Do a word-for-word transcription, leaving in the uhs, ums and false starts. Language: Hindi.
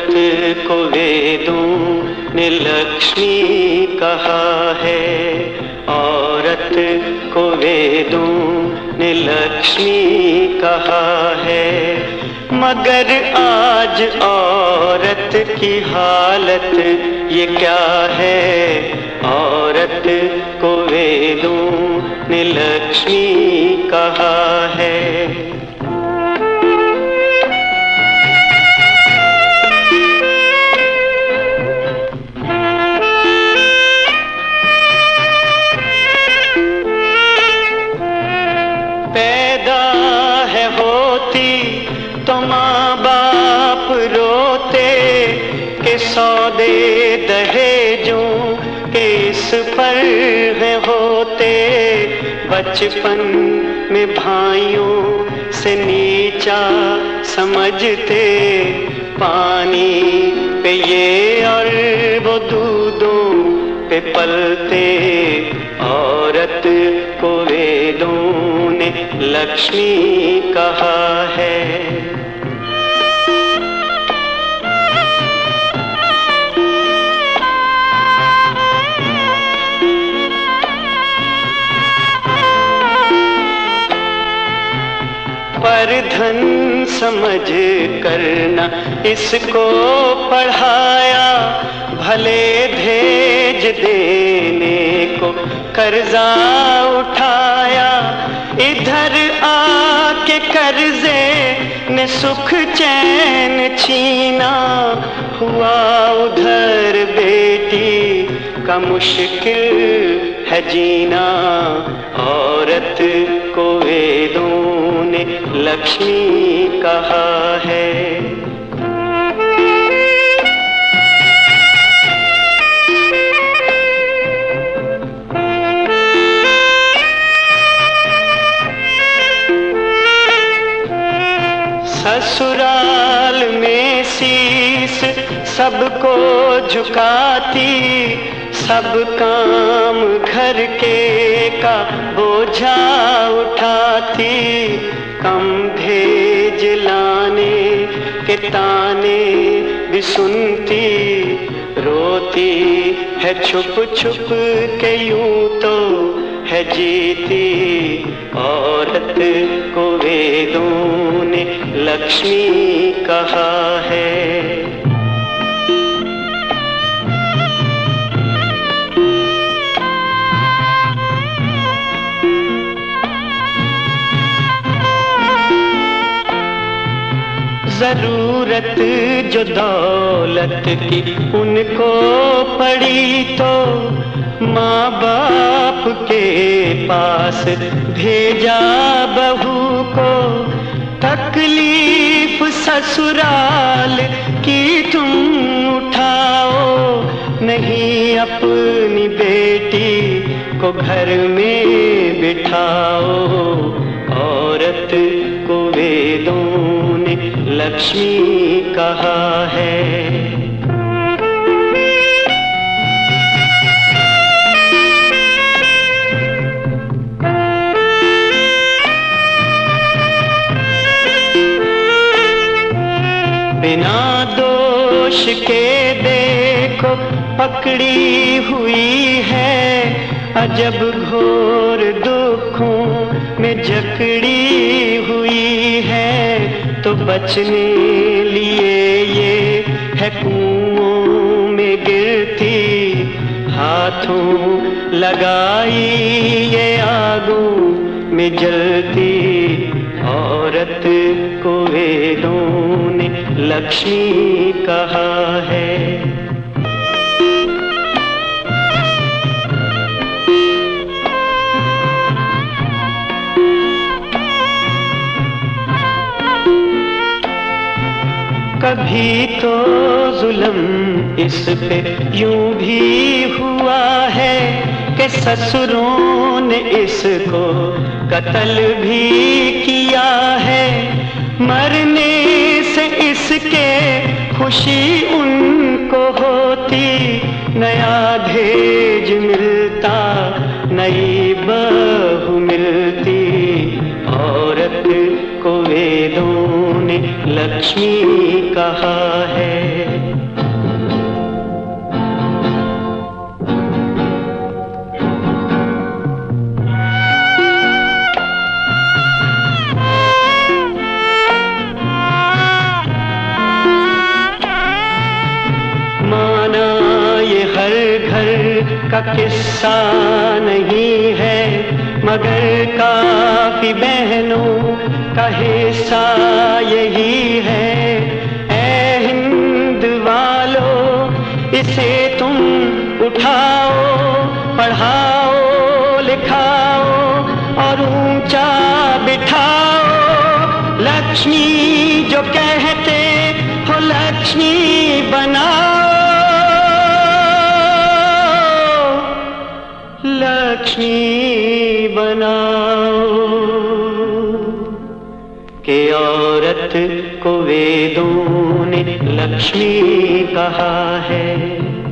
औरत को वेदों ने लक्ष्मी कहा है, औरत को वेदों ने लक्ष्मी कहा है। मगर आज औरत की हालत ये क्या है, औरत को वेदों ने लक्ष्मी कहा है। पैदा है होती तो माँ बाप रोते के सौदे दहेजों के इस पर है होते। बचपन में भाइयों से नीचा समझते, पानी पे ये और वो दूधों पे पलते। औरत को वेदों ने लक्ष्मी कहा है। पर धन समझ करना इसको पढ़ाया, भले भेज देने को कर्जा उठाया। इधर आके कर्जे ने सुख चैन छीना, हुआ उधर बेटी का मुश्किल है जीना। औरत को वेदों ने लक्ष्मी कहा है। ससुराल में शीश सबको झुकाती, सब काम घर के का बोझा उठाती। कम भेज लाने के ताने भी सुनती, रोती है छुप छुप के यूं तो है जीती। औरत को वेदों ने लक्ष्मी कहा है। जरूरत जो दौलत की उनको पड़ी तो माँ बाप के पास भेजा बहू को। तकलीफ ससुराल की तुम उठाओ, नहीं अपनी बेटी को घर में बिठाओ। औरत को वेदों ने लक्ष्मी कहा है। बिना दोष के देखो पकड़ी हुई है, अजब घोर दुखों में जकड़ी हुई है। तो बचने लिए ये है कुओं में गिरती, हाथों लगाई ये आगों में जलती। औरत को वेदों ने लक्ष्मी कहा है। कभी तो जुल्म इस पे यूं भी हुआ है कि ससुरों ने इसको कत्ल भी किया है। मरने से इसके खुशी उनको होती, नया दहेज मिलता नई बहू मिलती। औरत को वेदों ने लक्ष्मी कहा है। का किस्सा नहीं है, मगर काफी बहनों का हिस्सा यही है। ऐ हिंद वालों, इसे तुम उठाओ, पढ़ाओ लिखाओ और ऊंचा बिठाओ। लक्ष्मी जो कहते हो लक्ष्मी बनाओ, लक्ष्मी बनाओ। कि औरत को वेदों ने लक्ष्मी कहा है।